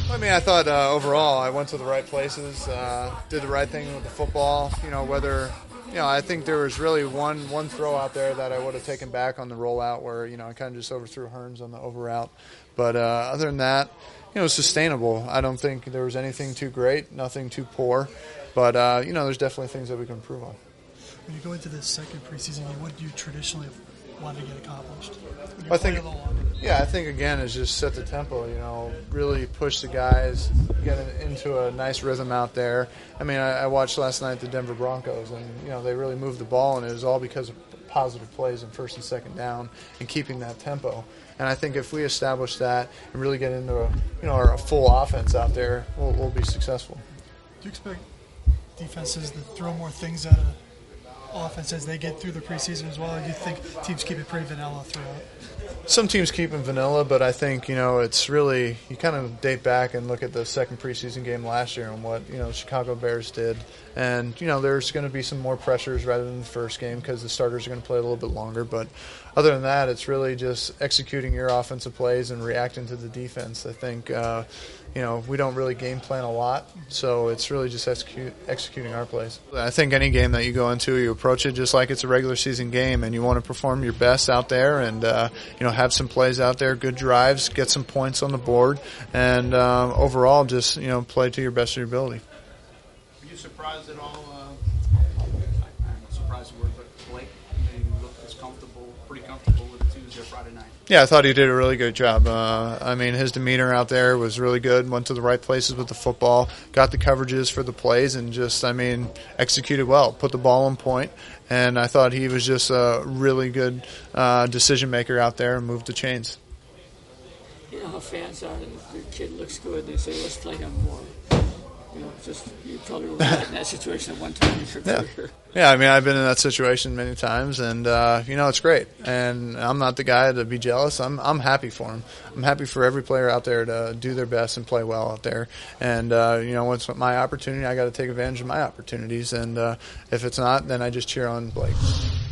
I mean, I thought overall I went to the right places, did the right thing with the football. I think there was really one throw out there that I would have taken back on the rollout where, I kind of just overthrew Hearns on the over route. But other than that, it was sustainable. I don't think there was anything too great, nothing too poor. But, there's definitely things that we can improve on. When you go into this second preseason game, what do you traditionally want to get accomplished? I think again is just set the tempo. Really push the guys, get into a nice rhythm out there. I mean, I watched last night the Denver Broncos, and they really moved the ball, and it was all because of positive plays in first and second down and keeping that tempo. And I think if we establish that and really get into our full offense out there, we'll be successful. Do you expect defenses to throw more things at an offense as they get through the preseason as well? Or do you think teams keep it pretty vanilla throughout? Some teams keep it vanilla, but I think, it's really, you kind of date back and look at the second preseason game last year and what, Chicago Bears did. And, there's going to be some more pressures rather than the first game because the starters are going to play a little bit longer. But other than that, it's really just executing your offensive plays and reacting to the defense. I think, we don't really game plan a lot, so it's really just executing our plays. I think any game that you go into, you approach it just like it's a regular season game, and you want to perform your best out there and, have some plays out there, good drives, get some points on the board, and overall just, play to your best of your ability. Were you surprised at all? I'm not surprised the word, but Blake, you looked pretty comfortable with the Tuesday or Friday night. Yeah, I thought he did a really good job. His demeanor out there was really good, went to the right places with the football, got the coverages for the plays, and just, executed well, put the ball on point. And I thought he was just a really good decision maker out there and moved the chains. You know how fans are, the kid looks good, they say, let's play him more. You probably were in that situation at one time in your career. Yeah, I've been in that situation many times, and it's great. And I'm not the guy to be jealous. I'm happy for him. I'm happy for every player out there to do their best and play well out there. And once my opportunity, I got to take advantage of my opportunities. And if it's not, then I just cheer on Blake.